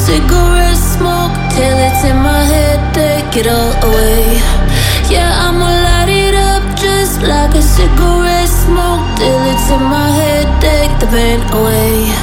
cigarette smoke till it's in my head, take it all away. Yeah, I'ma light it up just like a cigarette smoke till it's in my head, take the pain away.